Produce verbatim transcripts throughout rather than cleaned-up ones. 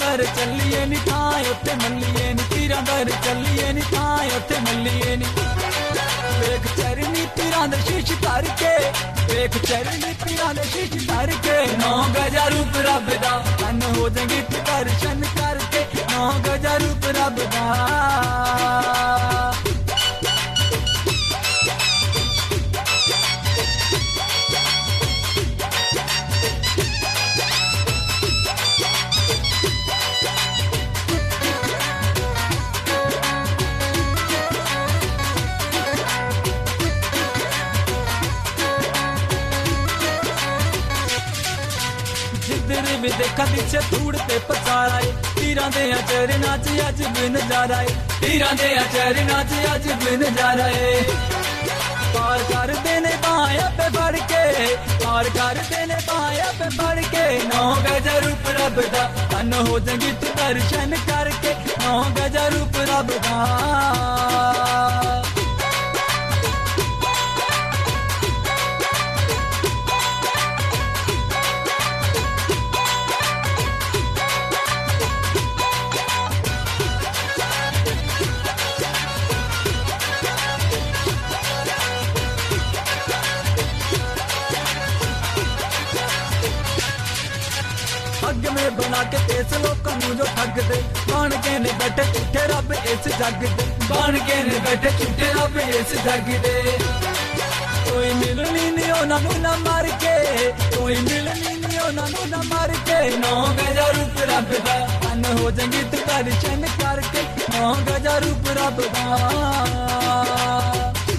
दर चलिए नी थां उत्ते मल्लिए नी पीरां दर चलिए नी थां उत्ते मल्लिए नी वेख चरनी पीरां दे शीश धर के वेख चरनी पीरां दे शीश धर के नौ गजा रूप रब दा तन हो जाएगी तू दर्शन करके नौ गजा रूप रब दा जिधर भी देखा पीछे धूड़ ते पसारा है पीरां दे चरना च अज भी नजारा है पीरां दे चरना च अज भी नजारा है पार कर देने बाया पे बढ़ के पार कर देने बाया पे बढ़ के नौ गजा रूप रब दा तन हो जाएगी तू दर्शन करके नौ गजा रूप रब दा ठग में बना के तेज लोगों जो ठग दे बन के ने बैठे झूठे रब इस जग दे बन के ने बैठे झूठे रब इस जग दे कोई मिलनी नहीं उन्होंने ना मार के कोई मिलनी नहीं उन्होंने ना मार के नौ गजा रूप रब दा तन हो जाएगी तू दर्शन करके नौ गजा रूप रब दा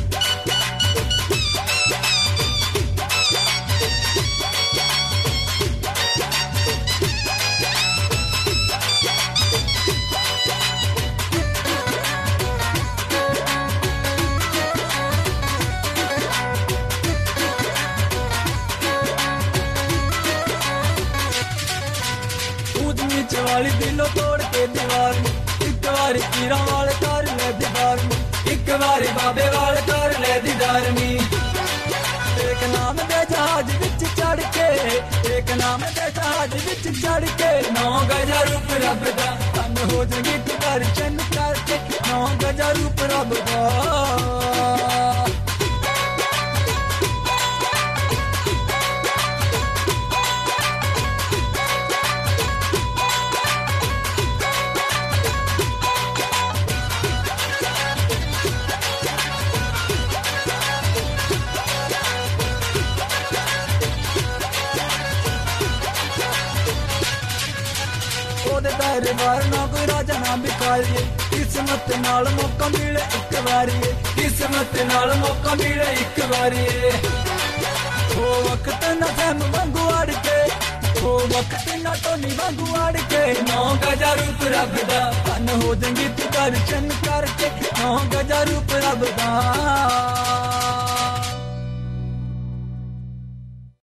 वाली दिलों तोड़ के दीवार एक बार पीरा वाल कर ले दीदार एक बार बाबे वाल कर ले दीदार एक नाम दे जहाज विच चढ़ के एक नाम दे जहाज विच चढ़ के नौ गजा रूप रब दा तन हो जाएगी तू दर्शन करके नौ गजा रूप रब दा दरबार ना कोई राजा ना भिखारी किस्मत नाल मौका मिले एक बारी किस्मत नाल मौका मिले एक बारी हो वक्त ना सैम वांगू अड़ के हो वक्त ना टोनी वांगू अड़ के नौ गजा रूप रब दा तन हो जाएगी तू दर्शन करके नौ गजा रूप रब दा